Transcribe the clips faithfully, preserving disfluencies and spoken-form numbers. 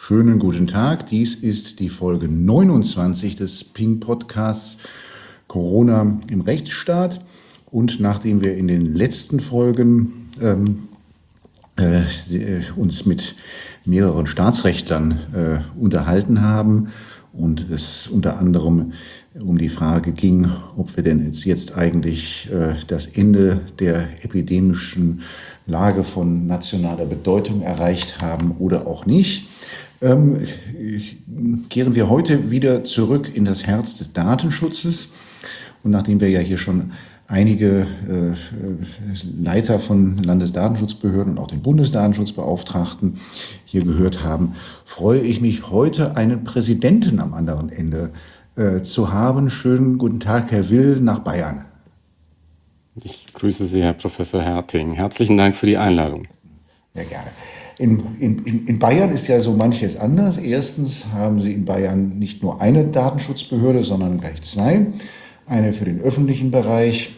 Schönen guten Tag. Dies ist die Folge neunundzwanzig des Ping-Podcasts Corona im Rechtsstaat. Und nachdem wir in den letzten Folgen ähm, äh, uns mit mehreren Staatsrechtlern äh, unterhalten haben und es unter anderem um die Frage ging, ob wir denn jetzt, jetzt eigentlich äh, das Ende der epidemischen Lage von nationaler Bedeutung erreicht haben oder auch nicht, ähm, kehren wir heute wieder zurück in das Herz des Datenschutzes. Und nachdem wir ja hier schon einige äh, Leiter von Landesdatenschutzbehörden und auch den Bundesdatenschutzbeauftragten hier gehört haben, freue ich mich, heute einen Präsidenten am anderen Ende äh, zu haben. Schönen guten Tag, Herr Will, nach Bayern. Ich grüße Sie, Herr Professor Herting. Herzlichen Dank für die Einladung. Ja, gerne. In, in, in Bayern ist ja so manches anders. Erstens haben Sie in Bayern nicht nur eine Datenschutzbehörde, sondern gleich zwei. Eine für den öffentlichen Bereich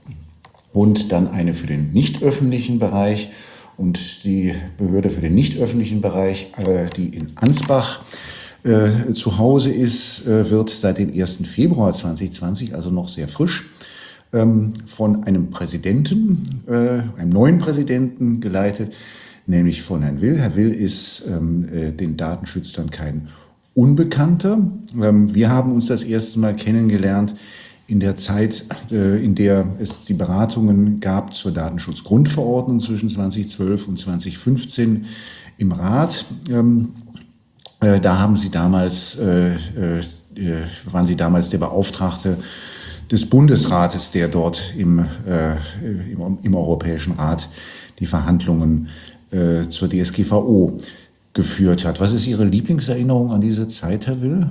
und dann eine für den nicht öffentlichen Bereich. Und die Behörde für den nicht öffentlichen Bereich, die in Ansbach äh, zu Hause ist, äh, wird seit dem ersten Februar zweitausendzwanzig, also noch sehr frisch, ähm, von einem Präsidenten, äh, einem neuen Präsidenten geleitet, nämlich von Herrn Will. Herr Will ist ähm, äh, den Datenschützern kein Unbekannter. Ähm, wir haben uns das erste Mal kennengelernt in der Zeit, äh, in der es die Beratungen gab zur Datenschutzgrundverordnung zwischen zweitausendzwölf und zweitausendfünfzehn im Rat. Ähm, äh, da haben Sie damals, äh, äh, waren Sie damals der Beauftragte des Bundesrates, der dort im, äh, im, im Europäischen Rat die Verhandlungen äh, zur D S G V O geführt hat. Was ist Ihre Lieblingserinnerung an diese Zeit, Herr Will?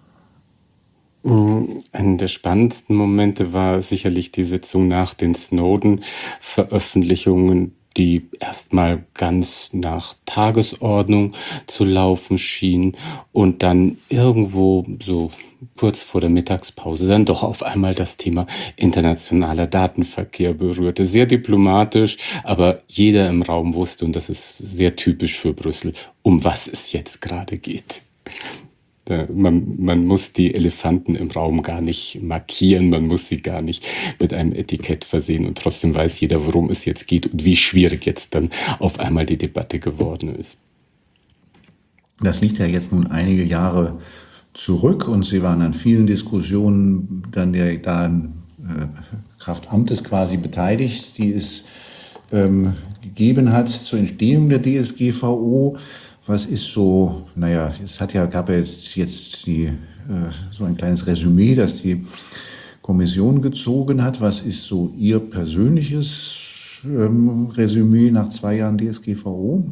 Einer der spannendsten Momente war sicherlich die Sitzung nach den Snowden-Veröffentlichungen, die erstmal ganz nach Tagesordnung zu laufen schien und dann irgendwo so kurz vor der Mittagspause dann doch auf einmal das Thema internationaler Datenverkehr berührte. Sehr diplomatisch, aber jeder im Raum wusste, und das ist sehr typisch für Brüssel, um was es jetzt gerade geht. Man, man muss die Elefanten im Raum gar nicht markieren, man muss sie gar nicht mit einem Etikett versehen und trotzdem weiß jeder, worum es jetzt geht und wie schwierig jetzt dann auf einmal die Debatte geworden ist. Das liegt ja jetzt nun einige Jahre zurück und Sie waren an vielen Diskussionen dann der da äh, Kraft Amtes quasi beteiligt, die es ähm, gegeben hat zur Entstehung der D S G V O. Was ist so, naja, es hat ja, gab ja jetzt, jetzt die, äh, so ein kleines Resümee, das die Kommission gezogen hat. Was ist so Ihr persönliches ähm, Resümee nach zwei Jahren D S G V O?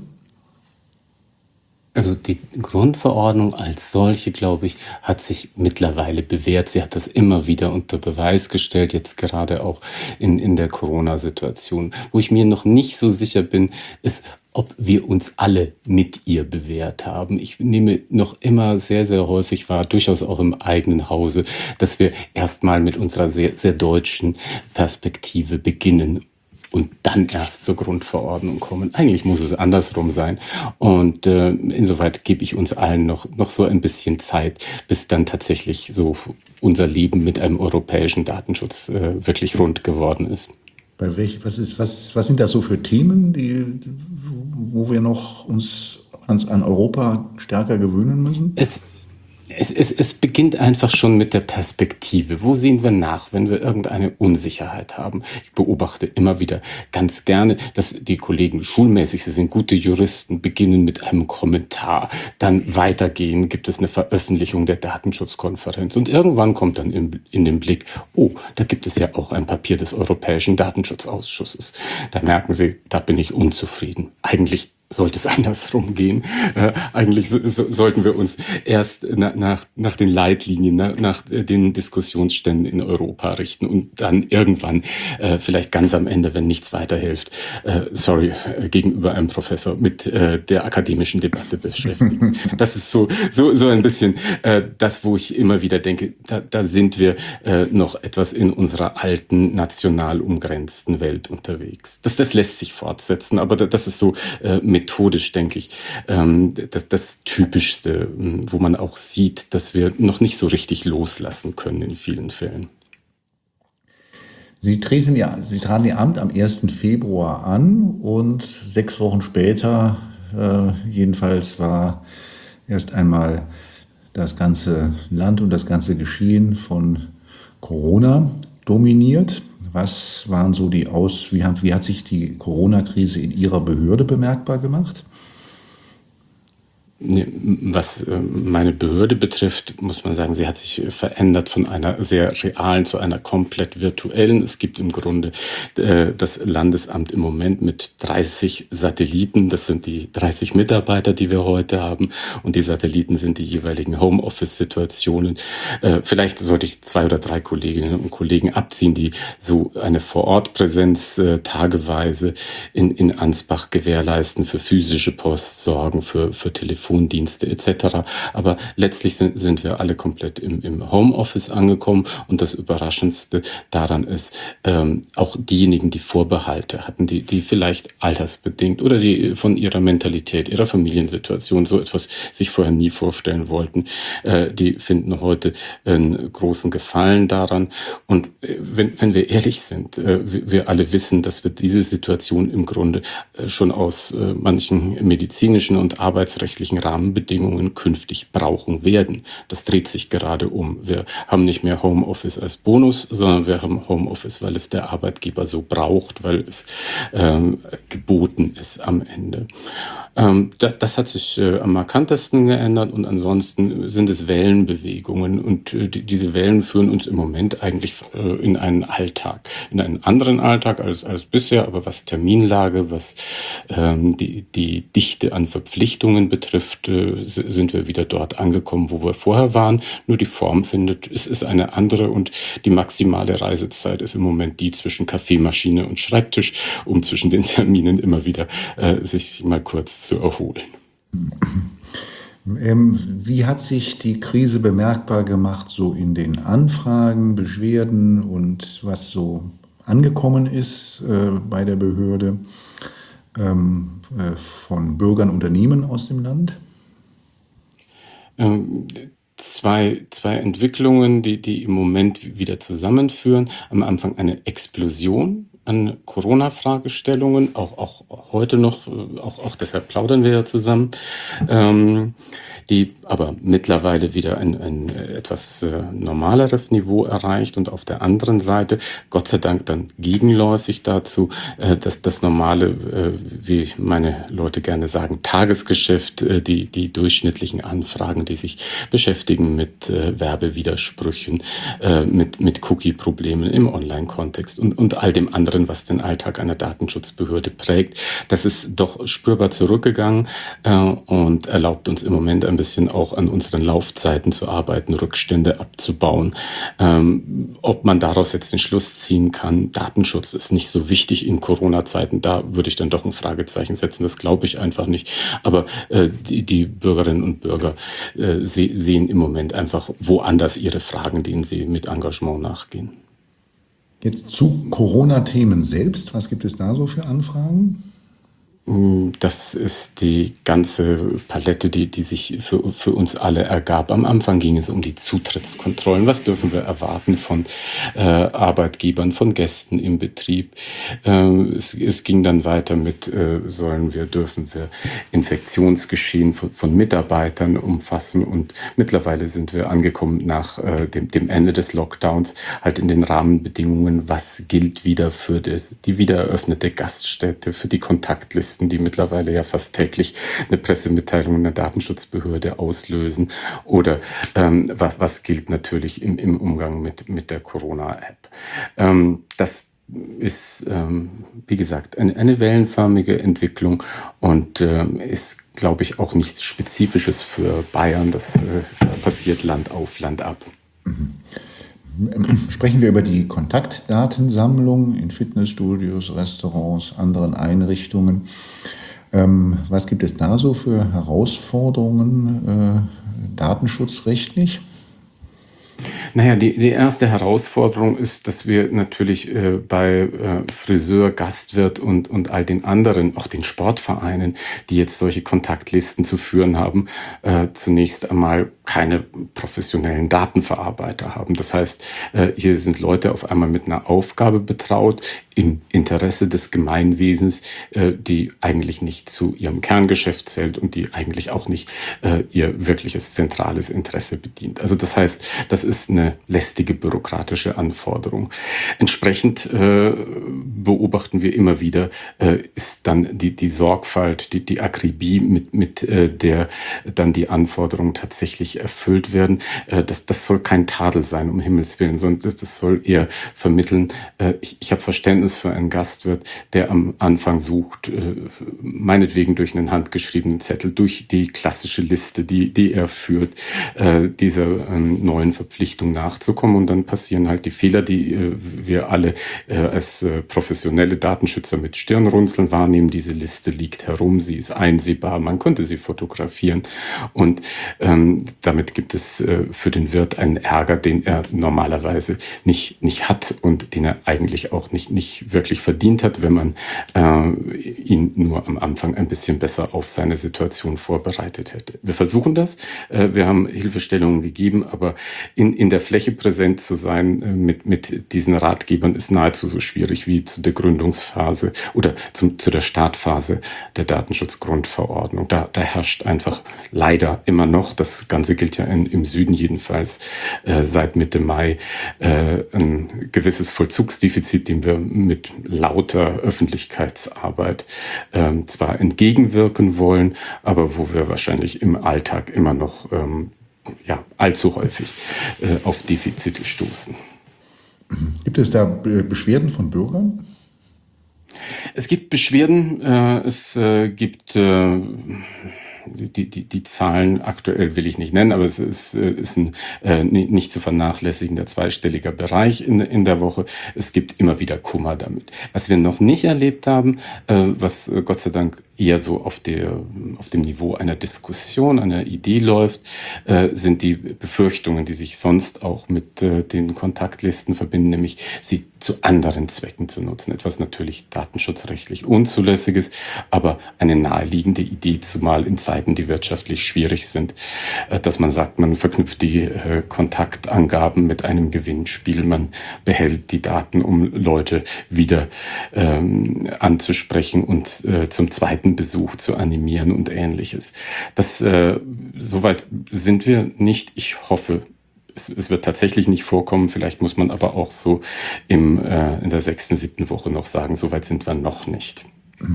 Also die Grundverordnung als solche, glaube ich, hat sich mittlerweile bewährt. Sie hat das immer wieder unter Beweis gestellt, jetzt gerade auch in, in der Corona-Situation. Wo ich mir noch nicht so sicher bin, ist, ob wir uns alle mit ihr bewährt haben. Ich nehme noch immer sehr, sehr häufig wahr, durchaus auch im eigenen Hause, dass wir erstmal mit unserer sehr, sehr deutschen Perspektive beginnen und dann erst zur Grundverordnung kommen. Eigentlich muss es andersrum sein. Und äh, insoweit gebe ich uns allen noch, noch so ein bisschen Zeit, bis dann tatsächlich so unser Leben mit einem europäischen Datenschutz äh, wirklich rund geworden ist. Bei welch, was, ist, was, was sind das so für Themen, die, wo wir noch uns ans, an Europa stärker gewöhnen müssen? Es Es, es, es beginnt einfach schon mit der Perspektive. Wo sehen wir nach, wenn wir irgendeine Unsicherheit haben? Ich beobachte immer wieder ganz gerne, dass die Kollegen schulmäßig, sie sind gute Juristen, beginnen mit einem Kommentar. Dann weitergehen, gibt es eine Veröffentlichung der Datenschutzkonferenz. Und irgendwann kommt dann in, in den Blick, oh, da gibt es ja auch ein Papier des Europäischen Datenschutzausschusses. Da merken sie, da bin ich unzufrieden. Eigentlich sollte es andersrum gehen. Äh, eigentlich so, so, sollten wir uns erst na, nach, nach den Leitlinien, na, nach den Diskussionsständen in Europa richten und dann irgendwann, äh, vielleicht ganz am Ende, wenn nichts weiterhilft, äh, sorry, äh, gegenüber einem Professor mit äh, der akademischen Debatte beschäftigen. Das ist so, so, so ein bisschen äh, das, wo ich immer wieder denke, da, da sind wir äh, noch etwas in unserer alten, national umgrenzten Welt unterwegs. Das, das lässt sich fortsetzen, aber das ist so äh, mit methodisch, denke ich, ähm, das, das Typischste, wo man auch sieht, dass wir noch nicht so richtig loslassen können in vielen Fällen. Sie treten ja, Sie traten Ihr Amt am ersten Februar an und sechs Wochen später, äh, jedenfalls, war erst einmal das ganze Land und das ganze Geschehen von Corona dominiert. Was waren so die Aus, wie hat, wie hat sich die Corona-Krise in Ihrer Behörde bemerkbar gemacht? Nee, was äh, meine Behörde betrifft, muss man sagen, sie hat sich äh, verändert von einer sehr realen zu einer komplett virtuellen. Es gibt im Grunde äh, das Landesamt im Moment mit dreißig Satelliten. Das sind die dreißig Mitarbeiter, die wir heute haben. Und die Satelliten sind die jeweiligen Homeoffice-Situationen. Äh, vielleicht sollte ich zwei oder drei Kolleginnen und Kollegen abziehen, die so eine Vorortpräsenz äh, tageweise in, in Ansbach gewährleisten, für physische Post sorgen, für, für Telefon Dienste et cetera. Aber letztlich sind, sind wir alle komplett im, im Homeoffice angekommen und das Überraschendste daran ist, ähm, auch diejenigen, die Vorbehalte hatten, die, die vielleicht altersbedingt oder die von ihrer Mentalität, ihrer Familiensituation so etwas sich vorher nie vorstellen wollten, äh, die finden heute einen großen Gefallen daran. Und äh, wenn, wenn wir ehrlich sind, äh, wir, wir alle wissen, dass wir diese Situation im Grunde äh, schon aus äh, manchen medizinischen und arbeitsrechtlichen Rahmenbedingungen künftig brauchen werden. Das dreht sich gerade um. Wir haben nicht mehr Homeoffice als Bonus, sondern wir haben Homeoffice, weil es der Arbeitgeber so braucht, weil es ähm, geboten ist am Ende. Ähm, das, das hat sich äh, am markantesten geändert und ansonsten sind es Wellenbewegungen und äh, die, diese Wellen führen uns im Moment eigentlich äh, in einen Alltag, in einen anderen Alltag als, als bisher, aber was Terminlage, was ähm, die, die Dichte an Verpflichtungen betrifft, äh, sind wir wieder dort angekommen, wo wir vorher waren. Nur die Form findet, es ist eine andere und die maximale Reisezeit ist im Moment die zwischen Kaffeemaschine und Schreibtisch, um zwischen den Terminen immer wieder äh, sich mal kurz zu erholen. Ähm, wie hat sich die Krise bemerkbar gemacht, so in den Anfragen, Beschwerden und was so angekommen ist äh, bei der Behörde ähm, äh, von Bürgern, Unternehmen aus dem Land? Ähm, Zwei, zwei Entwicklungen, die, die im Moment wieder zusammenführen. Am Anfang eine Explosion an Corona-Fragestellungen, auch, auch heute noch, auch, auch deshalb plaudern wir ja zusammen, ähm, die aber mittlerweile wieder ein, ein etwas äh, normaleres Niveau erreicht und auf der anderen Seite, Gott sei Dank dann gegenläufig dazu, äh, dass das normale, äh, wie meine Leute gerne sagen, Tagesgeschäft, äh, die, die durchschnittlichen Anfragen, die sich beschäftigen mit äh, Werbewidersprüchen, äh, mit, mit Cookie-Problemen im Online-Kontext und, und all dem anderen, was den Alltag einer Datenschutzbehörde prägt. Das ist doch spürbar zurückgegangen äh, und erlaubt uns im Moment ein bisschen auch an unseren Laufzeiten zu arbeiten, Rückstände abzubauen. Ähm, ob man daraus jetzt den Schluss ziehen kann, Datenschutz ist nicht so wichtig in Corona-Zeiten, da würde ich dann doch ein Fragezeichen setzen. Das glaube ich einfach nicht. Aber äh, die, die Bürgerinnen und Bürger äh, se- sehen im Moment einfach woanders ihre Fragen, denen sie mit Engagement nachgehen. Jetzt zu Corona-Themen selbst. Was gibt es da so für Anfragen? Das ist die ganze Palette, die, die sich für, für uns alle ergab. Am Anfang ging es um die Zutrittskontrollen. Was dürfen wir erwarten von äh, Arbeitgebern, von Gästen im Betrieb? Äh, es, es ging dann weiter mit, äh, sollen wir, dürfen wir Infektionsgeschehen von, von Mitarbeitern umfassen? Und mittlerweile sind wir angekommen nach äh, dem, dem Ende des Lockdowns, halt in den Rahmenbedingungen, was gilt wieder für das, die wiedereröffnete Gaststätte, für die Kontaktlisten, die mittlerweile ja fast täglich eine Pressemitteilung einer Datenschutzbehörde auslösen. Oder ähm, was, was gilt natürlich im, im Umgang mit, mit der Corona-App. Ähm, das ist, ähm, wie gesagt, eine, eine wellenförmige Entwicklung und ähm, ist, glaube ich, auch nichts Spezifisches für Bayern. Das äh, passiert Land auf, Land ab. Mhm. Sprechen wir über die Kontaktdatensammlung in Fitnessstudios, Restaurants, anderen Einrichtungen. Ähm, was gibt es da so für Herausforderungen äh, datenschutzrechtlich? Naja, die, die erste Herausforderung ist, dass wir natürlich äh, bei äh, Friseur, Gastwirt und, und all den anderen, auch den Sportvereinen, die jetzt solche Kontaktlisten zu führen haben, äh, zunächst einmal keine professionellen Datenverarbeiter haben. Das heißt, äh, hier sind Leute auf einmal mit einer Aufgabe betraut, im Interesse des Gemeinwesens, äh, die eigentlich nicht zu ihrem Kerngeschäft zählt und die eigentlich auch nicht äh, ihr wirkliches zentrales Interesse bedient. Also das heißt, das ist eine lästige bürokratische Anforderung. Entsprechend äh, beobachten wir immer wieder, äh, ist dann die, die Sorgfalt, die, die Akribie, mit, mit äh, der dann die Anforderungen tatsächlich erfüllt werden. Äh, das, das soll kein Tadel sein, um Himmels Willen, sondern das, das soll eher vermitteln, äh, ich, ich habe Verständnis für einen Gastwirt, der am Anfang sucht, äh, meinetwegen durch einen handgeschriebenen Zettel, durch die klassische Liste, die, die er führt, äh, dieser ähm, neuen Verpflichtung nachzukommen. Und dann passieren halt die Fehler, die äh, wir alle äh, als äh, professionelle Datenschützer mit Stirnrunzeln wahrnehmen. Diese Liste liegt herum, sie ist einsehbar, man könnte sie fotografieren. Und ähm, damit gibt es äh, für den Wirt einen Ärger, den er normalerweise nicht, nicht hat und den er eigentlich auch nicht, nicht wirklich verdient hat, wenn man äh, ihn nur am Anfang ein bisschen besser auf seine Situation vorbereitet hätte. Wir versuchen das, äh, wir haben Hilfestellungen gegeben, aber in, in der Fläche präsent zu sein äh, mit, mit diesen Ratgebern ist nahezu so schwierig wie zu der Gründungsphase oder zum, zu der Startphase der Datenschutzgrundverordnung. Da, da herrscht einfach leider immer noch, das Ganze gilt ja in, im Süden jedenfalls äh, seit Mitte Mai, äh, ein gewisses Vollzugsdefizit, dem wir mit lauter Öffentlichkeitsarbeit ähm, zwar entgegenwirken wollen, aber wo wir wahrscheinlich im Alltag immer noch ähm, ja, allzu häufig äh, auf Defizite stoßen. Gibt es da Beschwerden von Bürgern? Es gibt Beschwerden, äh, es äh, gibt äh, die, die, die Zahlen aktuell will ich nicht nennen, aber es ist, ist ein äh, nicht zu vernachlässigender zweistelliger Bereich in, in der Woche. Es gibt immer wieder Kummer damit. Was wir noch nicht erlebt haben, äh, was äh, Gott sei Dank eher so auf, der, auf dem Niveau einer Diskussion, einer Idee läuft, äh, sind die Befürchtungen, die sich sonst auch mit äh, den Kontaktlisten verbinden, nämlich sie zu anderen Zwecken zu nutzen. Etwas natürlich datenschutzrechtlich Unzulässiges, aber eine naheliegende Idee, zumal in Zeiten, die wirtschaftlich schwierig sind, äh, dass man sagt, man verknüpft die äh, Kontaktangaben mit einem Gewinnspiel, man behält die Daten, um Leute wieder ähm, anzusprechen und äh, zum zweiten Besuch zu animieren und Ähnliches. Das, äh, soweit sind wir nicht. Ich hoffe, es, es wird tatsächlich nicht vorkommen. Vielleicht muss man aber auch so im, äh, in der sechsten, siebten Woche noch sagen, soweit sind wir noch nicht.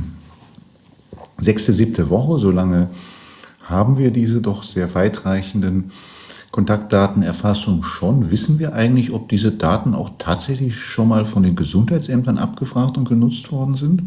Sechste, siebte Woche, so lange haben wir diese doch sehr weitreichenden Kontaktdatenerfassung schon. Wissen wir eigentlich, ob diese Daten auch tatsächlich schon mal von den Gesundheitsämtern abgefragt und genutzt worden sind?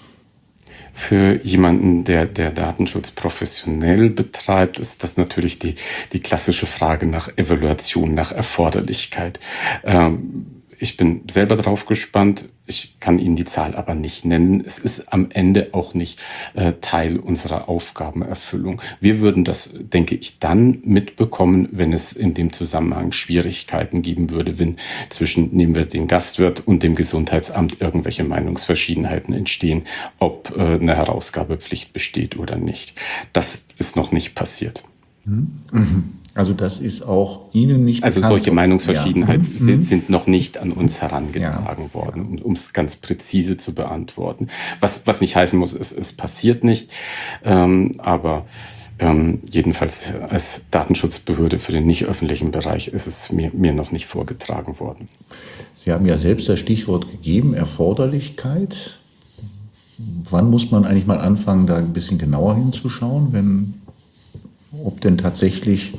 Für jemanden, der, der Datenschutz professionell betreibt, ist das natürlich die, die klassische Frage nach Evaluation, nach Erforderlichkeit. Ähm, ich bin selber drauf gespannt. Ich kann Ihnen die Zahl aber nicht nennen. Es ist am Ende auch nicht äh, Teil unserer Aufgabenerfüllung. Wir würden das, denke ich, dann mitbekommen, wenn es in dem Zusammenhang Schwierigkeiten geben würde, wenn zwischen, nehmen wir den Gastwirt und dem Gesundheitsamt, irgendwelche Meinungsverschiedenheiten entstehen, ob äh, eine Herausgabepflicht besteht oder nicht. Das ist noch nicht passiert. Mhm. Also das ist auch Ihnen nicht Also bekannt. solche Meinungsverschiedenheiten Ja. sind, sind noch nicht an uns herangetragen Ja. worden, um um es ganz präzise zu beantworten. Was, was nicht heißen muss, es, es passiert nicht, ähm, aber ähm, jedenfalls als Datenschutzbehörde für den nicht öffentlichen Bereich ist es mir, mir noch nicht vorgetragen worden. Sie haben ja selbst das Stichwort gegeben, Erforderlichkeit. Wann muss man eigentlich mal anfangen, da ein bisschen genauer hinzuschauen, wenn, ob denn tatsächlich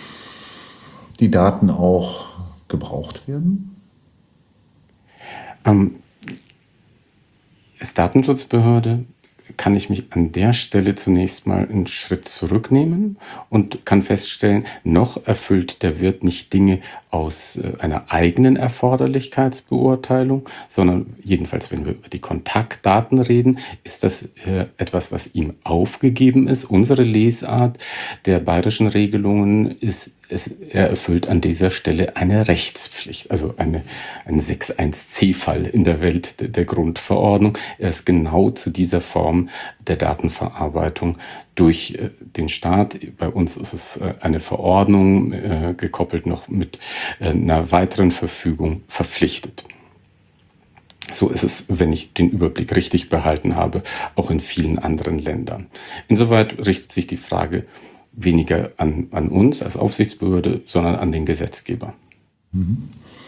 die Daten auch gebraucht werden? Ähm, als Datenschutzbehörde kann ich mich an der Stelle zunächst mal einen Schritt zurücknehmen und kann feststellen, noch erfüllt der Wirt nicht Dinge aus äh, einer eigenen Erforderlichkeitsbeurteilung, sondern jedenfalls, wenn wir über die Kontaktdaten reden, ist das äh, etwas, was ihm aufgegeben ist. Unsere Lesart der bayerischen Regelungen ist, es, er erfüllt an dieser Stelle eine Rechtspflicht, also eine, ein sechs Punkt eins c-Fall in der Welt der, der Grundverordnung. Er ist genau zu dieser Form der Datenverarbeitung durch äh, den Staat. Bei uns ist es äh, eine Verordnung, äh, gekoppelt noch mit äh, einer weiteren Verfügung verpflichtet. So ist es, wenn ich den Überblick richtig behalten habe, auch in vielen anderen Ländern. Insoweit richtet sich die Frage weniger an, an uns als Aufsichtsbehörde, sondern an den Gesetzgeber. Mhm.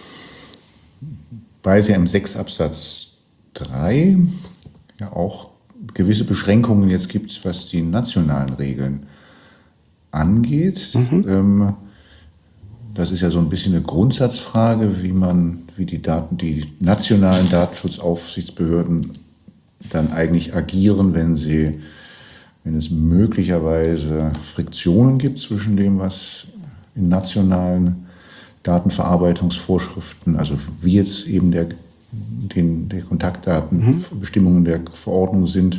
Weil es ja im sechs Absatz drei ja auch gewisse Beschränkungen jetzt gibt, was die nationalen Regeln angeht. Mhm. Ähm, das ist ja so ein bisschen eine Grundsatzfrage, wie man, wie die Daten, die nationalen Datenschutzaufsichtsbehörden dann eigentlich agieren, wenn sie, wenn es möglicherweise Friktionen gibt zwischen dem, was in nationalen Datenverarbeitungsvorschriften, also wie jetzt eben der, den, der Kontaktdatenbestimmungen der Verordnung sind,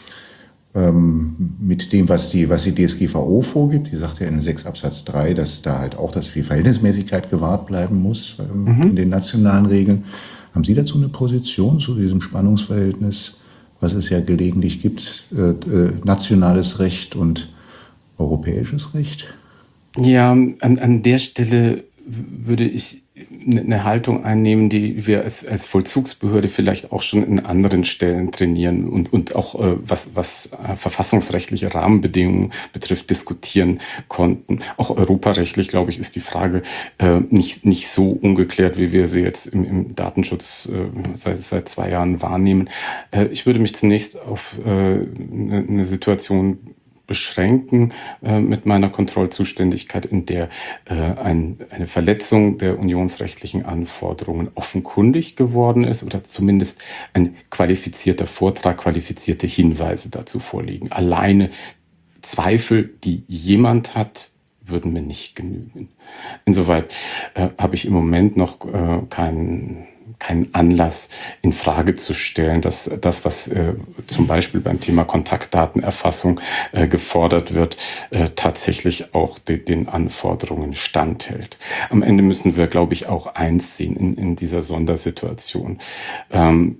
ähm, mit dem, was die, was die D S G V O vorgibt. Die sagt ja in sechs Absatz drei, dass da halt auch das die Verhältnismäßigkeit gewahrt bleiben muss ähm, mhm. in den nationalen Regeln. Haben Sie dazu eine Position zu diesem Spannungsverhältnis, was es ja gelegentlich gibt, äh, äh, nationales Recht und europäisches Recht? Ja, an, an der Stelle würde ich eine Haltung einnehmen, die wir als, als Vollzugsbehörde vielleicht auch schon in anderen Stellen trainieren und, und auch äh, was, was äh, verfassungsrechtliche Rahmenbedingungen betrifft, diskutieren konnten. Auch europarechtlich, glaube ich, ist die Frage äh, nicht, nicht so ungeklärt, wie wir sie jetzt im, im Datenschutz äh, seit, seit zwei Jahren wahrnehmen. Äh, ich würde mich zunächst auf äh, eine, eine Situation beschränken äh, mit meiner Kontrollzuständigkeit, in der äh, ein, eine Verletzung der unionsrechtlichen Anforderungen offenkundig geworden ist oder zumindest ein qualifizierter Vortrag, qualifizierte Hinweise dazu vorliegen. Alleine Zweifel, die jemand hat, würden mir nicht genügen. Insoweit äh, habe ich im Moment noch äh, keinen keinen Anlass in Frage zu stellen, dass das, was äh, zum Beispiel beim Thema Kontaktdatenerfassung äh, gefordert wird, äh, tatsächlich auch de, den Anforderungen standhält. Am Ende müssen wir, glaube ich, auch eins sehen in, in dieser Sondersituation. Ähm,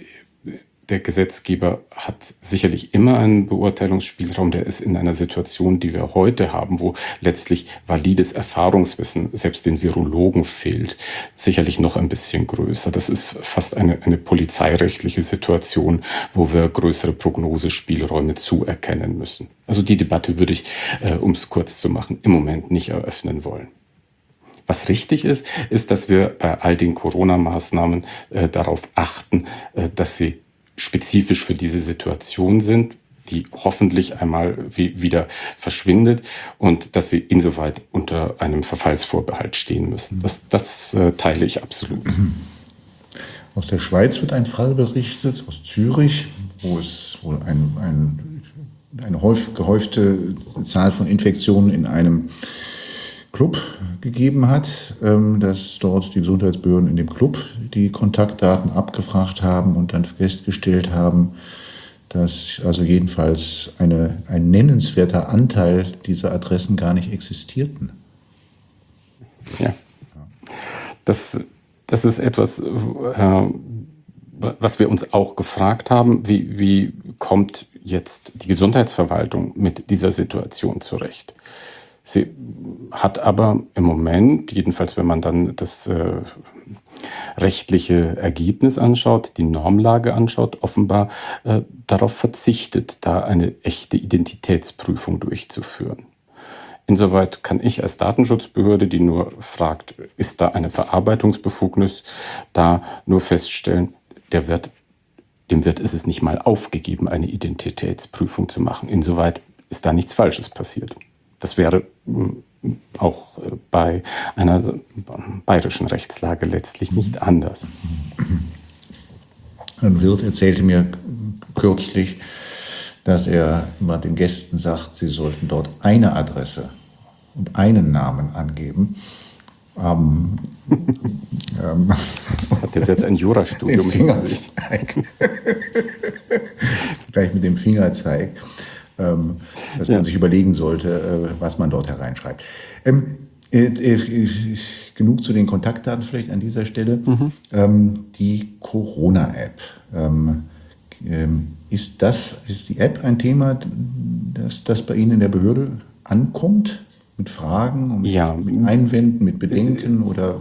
Der Gesetzgeber hat sicherlich immer einen Beurteilungsspielraum, der ist in einer Situation, die wir heute haben, wo letztlich valides Erfahrungswissen selbst den Virologen fehlt, sicherlich noch ein bisschen größer. Das ist fast eine, eine polizeirechtliche Situation, wo wir größere Prognosespielräume zuerkennen müssen. Also die Debatte würde ich, äh, um es kurz zu machen, im Moment nicht eröffnen wollen. Was richtig ist, ist, dass wir bei all den Corona-Maßnahmen äh, darauf achten, äh, dass sie spezifisch für diese Situation sind, die hoffentlich einmal wie, wieder verschwindet und dass sie insoweit unter einem Verfallsvorbehalt stehen müssen. Das, das äh, teile ich absolut. Aus der Schweiz wird ein Fall berichtet, aus Zürich, wo es wohl ein, ein, eine häufig, gehäufte Zahl von Infektionen in einem Club gegeben hat, dass dort die Gesundheitsbehörden in dem Club die Kontaktdaten abgefragt haben und dann festgestellt haben, dass also jedenfalls eine, ein nennenswerter Anteil dieser Adressen gar nicht existierten. Ja, das, das ist etwas, äh, was wir uns auch gefragt haben, wie, wie kommt jetzt die Gesundheitsverwaltung mit dieser Situation zurecht? Sie hat aber im Moment, jedenfalls wenn man dann das äh, rechtliche Ergebnis anschaut, die Normlage anschaut, offenbar äh, darauf verzichtet, da eine echte Identitätsprüfung durchzuführen. Insoweit kann ich als Datenschutzbehörde, die nur fragt, ist da eine Verarbeitungsbefugnis, da nur feststellen, der wird, dem Wirt ist es nicht mal aufgegeben, eine Identitätsprüfung zu machen. Insoweit ist da nichts Falsches passiert. Das wäre auch bei einer bayerischen Rechtslage letztlich nicht anders. Ein Wirt erzählte mir kürzlich, dass er immer den Gästen sagt, sie sollten dort eine Adresse und einen Namen angeben. Ähm, ähm, Der wird ein Jurastudium. Fingerzeig. Gleich mit dem Fingerzeig, ähm, dass man ja. sich überlegen sollte, äh, was man dort hereinschreibt. Ähm, äh, äh, genug zu den Kontaktdaten vielleicht an dieser Stelle. Mhm. Ähm, die Corona-App. Ähm, ähm, ist das, ist die App ein Thema, dass das bei Ihnen in der Behörde ankommt? Mit Fragen, mit, ja. mit Einwänden, mit Bedenken oder?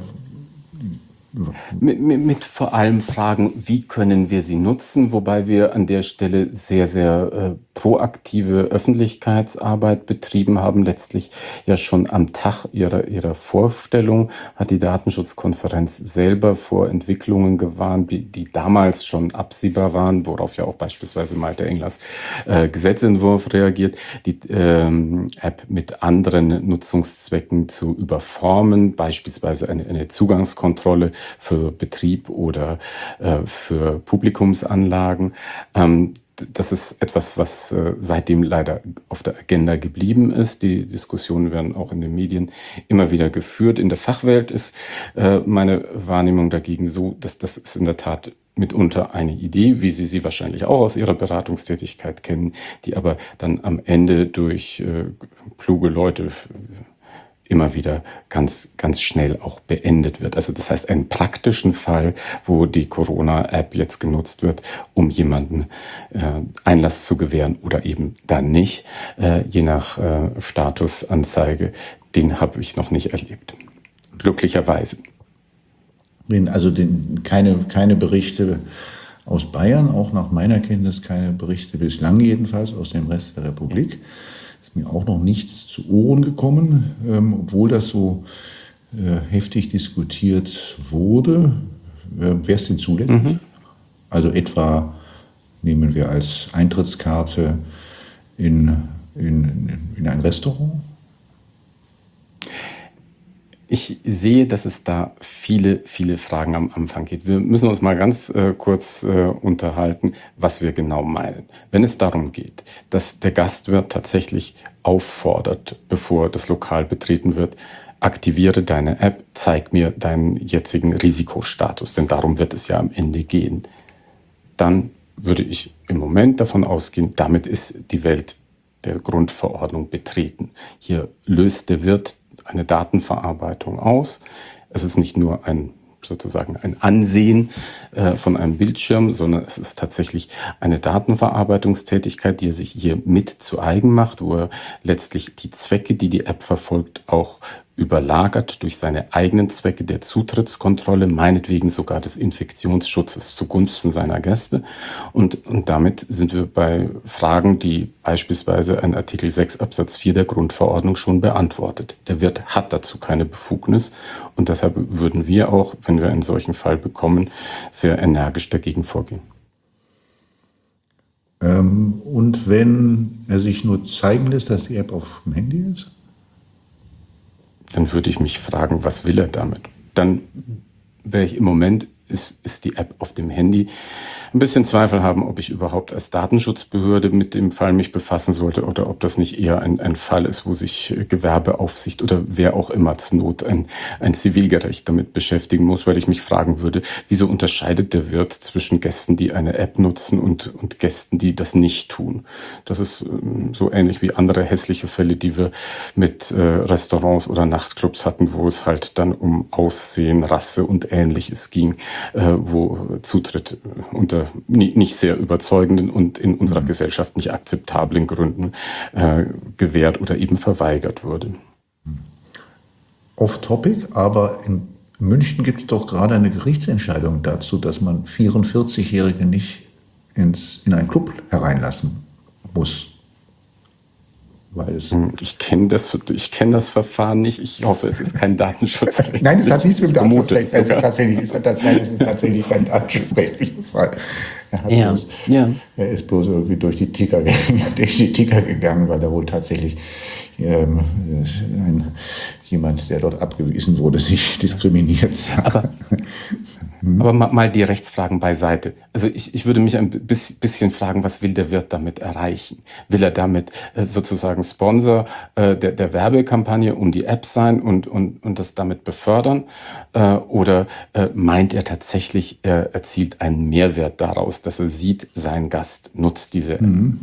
Mit, mit, mit vor allem Fragen, wie können wir sie nutzen, wobei wir an der Stelle sehr, sehr äh, proaktive Öffentlichkeitsarbeit betrieben haben. Letztlich ja schon am Tag ihrer, ihrer Vorstellung hat die Datenschutzkonferenz selber vor Entwicklungen gewarnt, die, die damals schon absehbar waren, worauf ja auch beispielsweise Malte Englers äh, Gesetzentwurf reagiert, die ähm, App mit anderen Nutzungszwecken zu überformen, beispielsweise eine, eine Zugangskontrolle für Betrieb oder äh, für Publikumsanlagen. Ähm, das ist etwas, was äh, seitdem leider auf der Agenda geblieben ist. Die Diskussionen werden auch in den Medien immer wieder geführt. In der Fachwelt ist äh, meine Wahrnehmung dagegen so, dass das ist in der Tat mitunter eine Idee, wie Sie sie wahrscheinlich auch aus Ihrer Beratungstätigkeit kennen, die aber dann am Ende durch äh, kluge Leute immer wieder ganz, ganz schnell auch beendet wird. Also das heißt, einen praktischen Fall, wo die Corona-App jetzt genutzt wird, um jemanden äh, Einlass zu gewähren oder eben dann nicht, äh, je nach äh, Statusanzeige, den habe ich noch nicht erlebt. Glücklicherweise. Also den, keine, keine Berichte aus Bayern, auch nach meiner Kenntnis keine Berichte bislang jedenfalls aus dem Rest der Republik. Ist mir auch noch nichts zu Ohren gekommen, ähm, obwohl das so äh, heftig diskutiert wurde. Äh, Wer ist denn zulässig? Mhm. Also etwa nehmen wir als Eintrittskarte in, in, in ein Restaurant? Ich sehe, dass es da viele, viele Fragen am Anfang gibt. Wir müssen uns mal ganz äh, kurz äh, unterhalten, was wir genau meinen. Wenn es darum geht, dass der Gastwirt tatsächlich auffordert, bevor das Lokal betreten wird, aktiviere deine App, zeig mir deinen jetzigen Risikostatus, denn darum wird es ja am Ende gehen, dann würde ich im Moment davon ausgehen, damit ist die Welt der Grundverordnung betreten. Hier löst der Wirt eine Datenverarbeitung aus. Es ist nicht nur ein sozusagen ein Ansehen äh, von einem Bildschirm, sondern es ist tatsächlich eine Datenverarbeitungstätigkeit, die er sich hier mit zu eigen macht, wo er letztlich die Zwecke, die die App verfolgt, auch überlagert durch seine eigenen Zwecke der Zutrittskontrolle, meinetwegen sogar des Infektionsschutzes zugunsten seiner Gäste. Und, und damit sind wir bei Fragen, die beispielsweise ein Artikel sechs Absatz vier der Grundverordnung schon beantwortet. Der Wirt hat dazu keine Befugnis und deshalb würden wir auch, wenn wir einen solchen Fall bekommen, sehr energisch dagegen vorgehen. Ähm, und wenn er sich nur zeigen lässt, dass die App auf dem Handy ist? Dann würde ich mich fragen, was will er damit? Dann wäre ich im Moment, ist, ist die App auf dem Handy, ein bisschen Zweifel haben, ob ich überhaupt als Datenschutzbehörde mit dem Fall mich befassen sollte oder ob das nicht eher ein, ein Fall ist, wo sich Gewerbeaufsicht oder wer auch immer zur Not ein, ein Zivilgericht damit beschäftigen muss, weil ich mich fragen würde, wieso unterscheidet der Wirt zwischen Gästen, die eine App nutzen und, und Gästen, die das nicht tun? Das ist ähm, so ähnlich wie andere hässliche Fälle, die wir mit äh, Restaurants oder Nachtclubs hatten, wo es halt dann um Aussehen, Rasse und Ähnliches ging, äh, wo Zutritt unter nicht sehr überzeugenden und in unserer mhm. Gesellschaft nicht akzeptablen Gründen äh, gewährt oder eben verweigert wurde. Off-topic, aber in München gibt es doch gerade eine Gerichtsentscheidung dazu, dass man vierundvierzigjährige nicht ins, in einen Club hereinlassen muss. Weil es ich kenne das, ich kenn das Verfahren nicht. Ich hoffe, es ist kein Datenschutzrecht. Nein, es hat nichts mit dem Datenschutzrecht. Also tatsächlich ist das, nein, es ist tatsächlich kein datenschutzrechtlicher Fall. Er, hat ja, bloß, ja. er ist bloß irgendwie durch die Ticker, durch die Ticker gegangen, weil da wohl tatsächlich ähm, ein, jemand, der dort abgewiesen wurde, sich diskriminiert sah. Aber Aber mal, mal die Rechtsfragen beiseite. Also ich, ich würde mich ein bis- bisschen fragen, was will der Wirt damit erreichen? Will er damit äh, sozusagen Sponsor äh, der, der Werbekampagne um die App sein und, und, und das damit befördern? Äh, oder äh, meint er tatsächlich, er erzielt einen Mehrwert daraus, dass er sieht, sein Gast nutzt diese App? Mhm.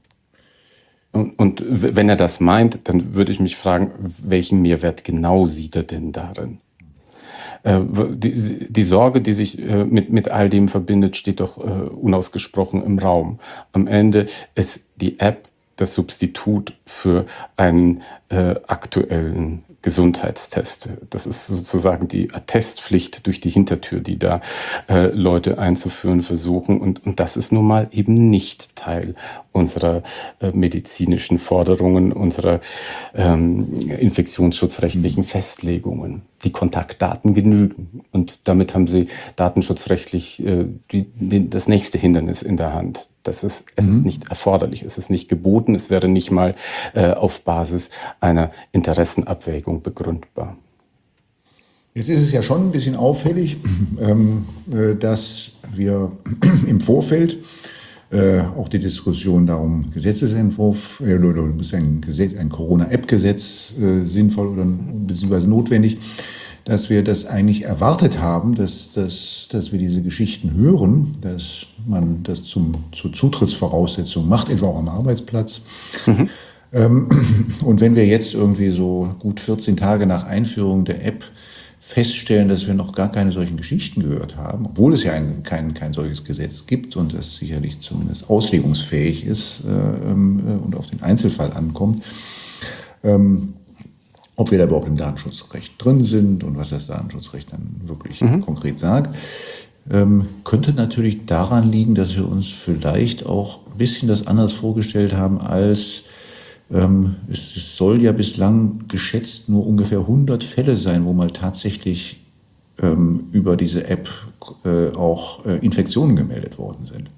Und, und w- wenn er das meint, dann würde ich mich fragen, welchen Mehrwert genau sieht er denn darin? Äh, die, die Sorge, die sich äh, mit, mit all dem verbindet, steht doch äh, unausgesprochen im Raum. Am Ende ist die App das Substitut für einen äh, aktuellen Gesundheitstest. Das ist sozusagen die Attestpflicht durch die Hintertür, die da äh, Leute einzuführen versuchen. Und, und das ist nun mal eben nicht Teil unserer äh, medizinischen Forderungen, unserer ähm, infektionsschutzrechtlichen Festlegungen. Die Kontaktdaten genügen. Und damit haben sie datenschutzrechtlich äh, die, die, das nächste Hindernis in der Hand. Das ist, es ist nicht erforderlich, es ist nicht geboten, es wäre nicht mal äh, auf Basis einer Interessenabwägung begründbar. Jetzt ist es ja schon ein bisschen auffällig, ähm, äh, dass wir im Vorfeld äh, auch die Diskussion darum, Gesetzesentwurf, äh, oder ist ein, Gesetz, ein Corona-App-Gesetz äh, sinnvoll oder beziehungsweise notwendig, dass wir das eigentlich erwartet haben, dass, dass, dass wir diese Geschichten hören, dass man das zum, zur Zutrittsvoraussetzung macht, etwa auch am Arbeitsplatz. Mhm. Ähm, und wenn wir jetzt irgendwie so gut vierzehn Tage nach Einführung der App feststellen, dass wir noch gar keine solchen Geschichten gehört haben, obwohl es ja ein, kein, kein solches Gesetz gibt und das sicherlich zumindest auslegungsfähig ist äh, äh, und auf den Einzelfall ankommt, ähm, ob wir da überhaupt im Datenschutzrecht drin sind und was das Datenschutzrecht dann wirklich mhm. konkret sagt, ähm, könnte natürlich daran liegen, dass wir uns vielleicht auch ein bisschen das anders vorgestellt haben, als ähm, es, es soll ja bislang geschätzt nur ungefähr hundert Fälle sein, wo mal tatsächlich ähm, über diese App äh, auch äh, Infektionen gemeldet worden sind.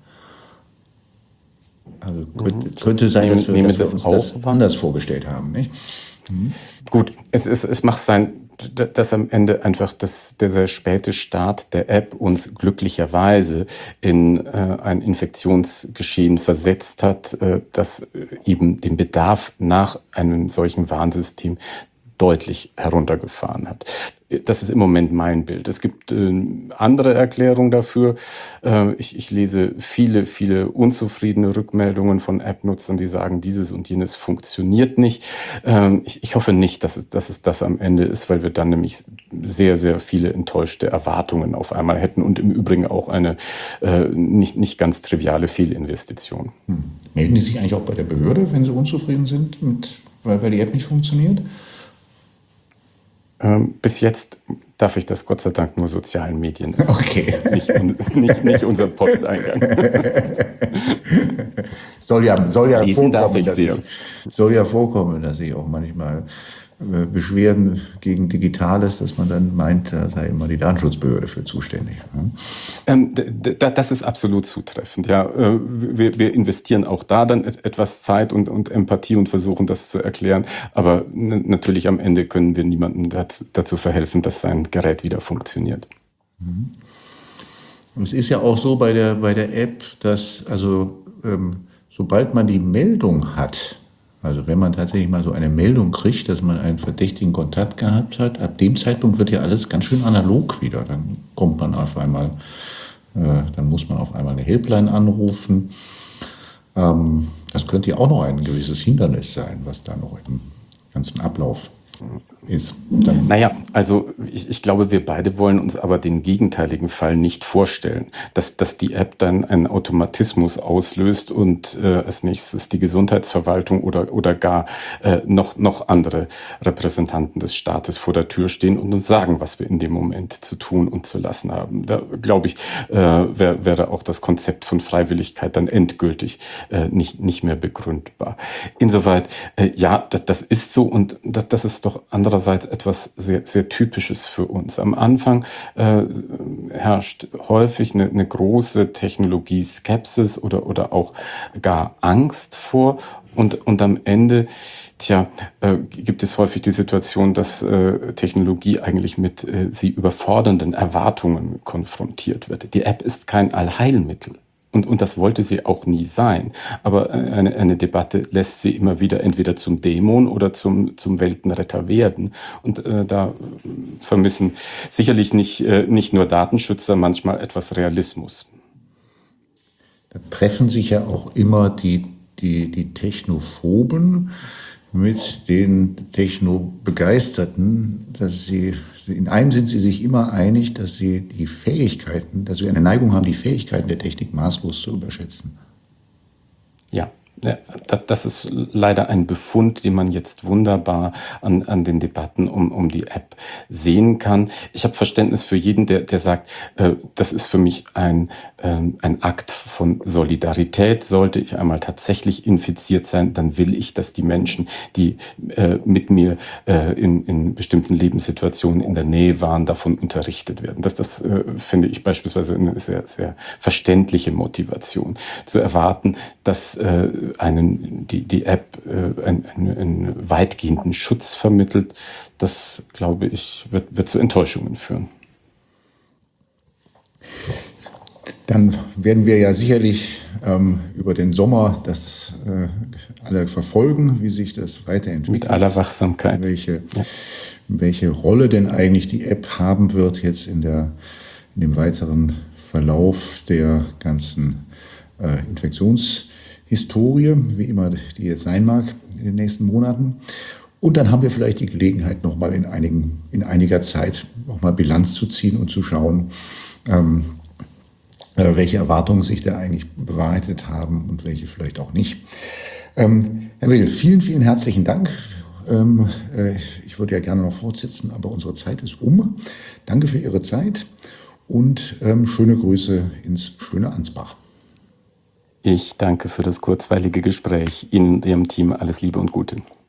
Also könnte, könnte sein, dass wir, dass wir uns das anders vorgestellt haben, nicht? Mhm. Gut, es, es, es mag sein, dass am Ende einfach das, der sehr späte Start der App uns glücklicherweise in äh, ein Infektionsgeschehen versetzt hat, äh, das eben den Bedarf nach einem solchen Warnsystem deutlich heruntergefahren hat. Das ist im Moment mein Bild. Es gibt äh, andere Erklärungen dafür. Äh, ich, ich lese viele, viele unzufriedene Rückmeldungen von App-Nutzern, die sagen, dieses und jenes funktioniert nicht. Äh, ich, ich hoffe nicht, dass es, dass es das am Ende ist, weil wir dann nämlich sehr, sehr viele enttäuschte Erwartungen auf einmal hätten und im Übrigen auch eine äh, nicht, nicht ganz triviale Fehlinvestition. Hm. Melden die sich eigentlich auch bei der Behörde, wenn sie unzufrieden sind, mit, weil, weil die App nicht funktioniert? Bis jetzt darf ich das Gott sei Dank nur sozialen Medien. Okay. Nicht, nicht, nicht unser Posteingang. soll ja, soll ja Lesen darf vorkommen, ich dass sehr. ich, soll ja vorkommen, dass ich auch manchmal äh, Beschwerden gegen Digitales, dass man dann meint, da sei immer die Datenschutzbehörde für zuständig. Hm? Ähm, d- d- das ist absolut zutreffend. Ja, äh, wir, wir investieren auch da dann et- etwas Zeit und, und Empathie und versuchen das zu erklären. Aber n- natürlich am Ende können wir niemandem dat- dazu verhelfen, dass sein Gerät wieder funktioniert. Mhm. Es ist ja auch so bei der, bei der App, dass also ähm, sobald man die Meldung hat, also wenn man tatsächlich mal so eine Meldung kriegt, dass man einen verdächtigen Kontakt gehabt hat, ab dem Zeitpunkt wird ja alles ganz schön analog wieder. Dann kommt man auf einmal, äh, dann muss man auf einmal eine Helpline anrufen. Ähm, das könnte ja auch noch ein gewisses Hindernis sein, was da noch im ganzen Ablauf ist. Dann naja, also ich, ich glaube, wir beide wollen uns aber den gegenteiligen Fall nicht vorstellen, dass, dass die App dann einen Automatismus auslöst und äh, als nächstes die Gesundheitsverwaltung oder, oder gar äh, noch, noch andere Repräsentanten des Staates vor der Tür stehen und uns sagen, was wir in dem Moment zu tun und zu lassen haben. Da glaube ich, äh, wär, wäre auch das Konzept von Freiwilligkeit dann endgültig äh, nicht, nicht mehr begründbar. Insoweit, äh, ja, das, das ist so und das, das ist doch andererseits etwas sehr, sehr Typisches für uns. Am Anfang äh, herrscht häufig eine, eine große Technologie-Skepsis oder, oder auch gar Angst vor und, und am Ende Tja, äh, gibt es häufig die Situation, dass äh, Technologie eigentlich mit äh, sie überfordernden Erwartungen konfrontiert wird. Die App ist kein Allheilmittel. Und, und das wollte sie auch nie sein. Aber äh, eine, eine Debatte lässt sie immer wieder entweder zum Dämon oder zum, zum Weltenretter werden. Und äh, da äh, vermissen sicherlich nicht, äh, nicht nur Datenschützer manchmal etwas Realismus. Da treffen sich ja auch immer die, die, die Technophoben mit den Technobegeisterten, dass sie, in einem sind sie sich immer einig, dass sie die Fähigkeiten, dass wir eine Neigung haben, die Fähigkeiten der Technik maßlos zu überschätzen. Ja, ja, das, das ist leider ein Befund, den man jetzt wunderbar an, an den Debatten um, um die App sehen kann. Ich habe Verständnis für jeden, der, der sagt, äh, das ist für mich ein, ähm, ein Akt von Solidarität. Sollte ich einmal tatsächlich infiziert sein, dann will ich, dass die Menschen, die äh, mit mir äh, in, in bestimmten Lebenssituationen in der Nähe waren, davon unterrichtet werden. Das, das äh, finde ich beispielsweise eine sehr, sehr verständliche Motivation. Zu erwarten, dass äh, einen, die, die App äh, einen, einen, einen weitgehenden Schutz vermittelt, das, glaube ich, wird, wird zu Enttäuschungen führen. Dann werden wir ja sicherlich ähm, über den Sommer das äh, alle verfolgen, wie sich das weiterentwickelt. Mit aller Wachsamkeit. Welche, ja. welche Rolle denn eigentlich die App haben wird jetzt in, der, in dem weiteren Verlauf der ganzen äh, Infektionshistorie, wie immer die jetzt sein mag in den nächsten Monaten. Und dann haben wir vielleicht die Gelegenheit, nochmal in, einigen, in einiger Zeit nochmal Bilanz zu ziehen und zu schauen, ähm, äh, welche Erwartungen sich da eigentlich bewahrheitet haben und welche vielleicht auch nicht. Ähm, Herr Will, vielen, vielen herzlichen Dank. Ähm, äh, ich würde ja gerne noch fortsetzen, aber unsere Zeit ist um. Danke für Ihre Zeit und ähm, schöne Grüße ins schöne Ansbach. Ich danke für das kurzweilige Gespräch. Ihnen und Ihrem Team alles Liebe und Gute.